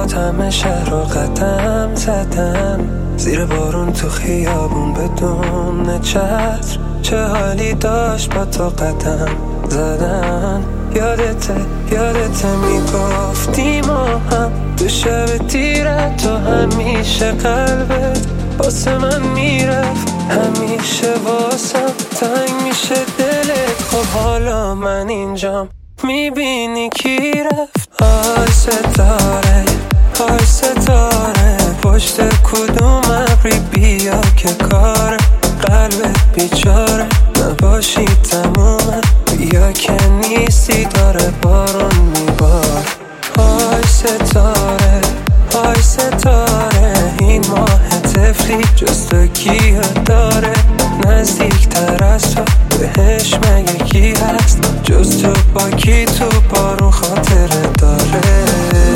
همه شهر رو قدم زدم، زیر بارون تو خیابون بدون چتر. چه حالی داشت با تو قدم زدن. یادته میگفتی ما هم تو شب تیره، تو همیشه قلبت واسه من میرفت، همیشه واسم تنگ میشه دلت. خب حالا من اینجام میبینی کی رفت. های ستاره پشت کدوم ابری بیا که کار قلبت بیچاره نباشی تمومه، بیا که نیستی داره بارون میبار. های ستاره این ماه طفلی جز تو کیه داره، نزدیکتر از تو بهش مگه کی هست، جز تو با کی تو بارون خاطره داره.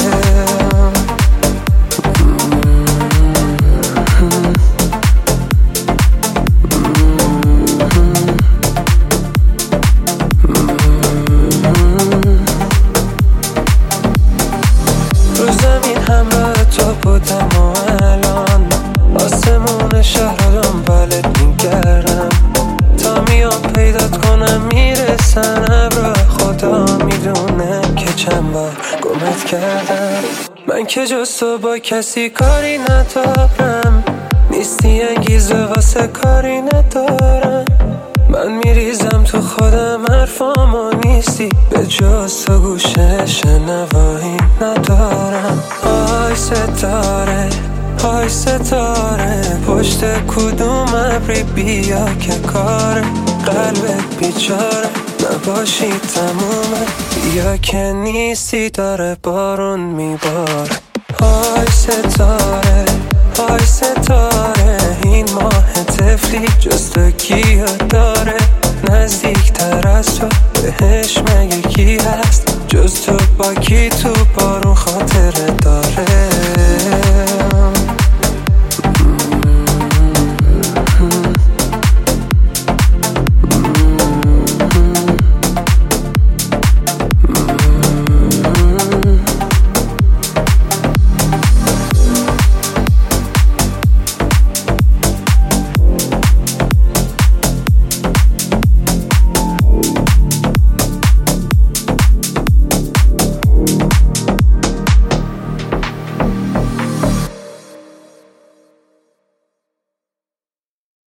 رو زمین همراه تو بودم و الان آسمون شهر رو دنبالت میگردم، تا میام پیدات کنم میرسن ابرا. خدا میدونه که چند بار گمت کردم، من که جز تو با کسی کاری ندارم، نیستی انگیزه واسه کاری ندارم. من میریزم تو خودم حرفامو نیستی، به جز تو گوشه شنوایی ندارم. های ستاره پشت کدوم ابری بیا که کار قلبت بیچاره نباشی تمومه، بیا که نیستی داره بارون میبار. های ستاره این ماه طفلی جز تو کیه داره، نزدیکتر از تو بهش مگه کی هست، جز تو با کی تو